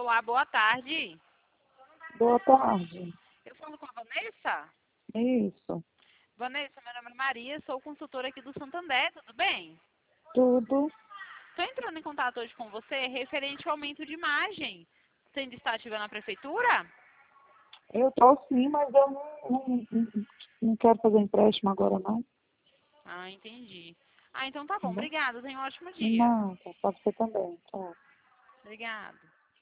Olá, boa tarde. Boa tarde. Eu falo com a Vanessa? Isso. Vanessa, meu nome é Maria, sou consultora aqui do Santander, tudo bem? Tudo. Estou entrando em contato hoje com você referente ao aumento de imagem. Você ainda está ativa na prefeitura? Eu estou sim, mas eu não quero fazer empréstimo agora, não. Ah, entendi. Ah, então tá Tá bom, bom? obrigada, tenha um ótimo dia. Não, pode ser também. Tchau. Obrigada.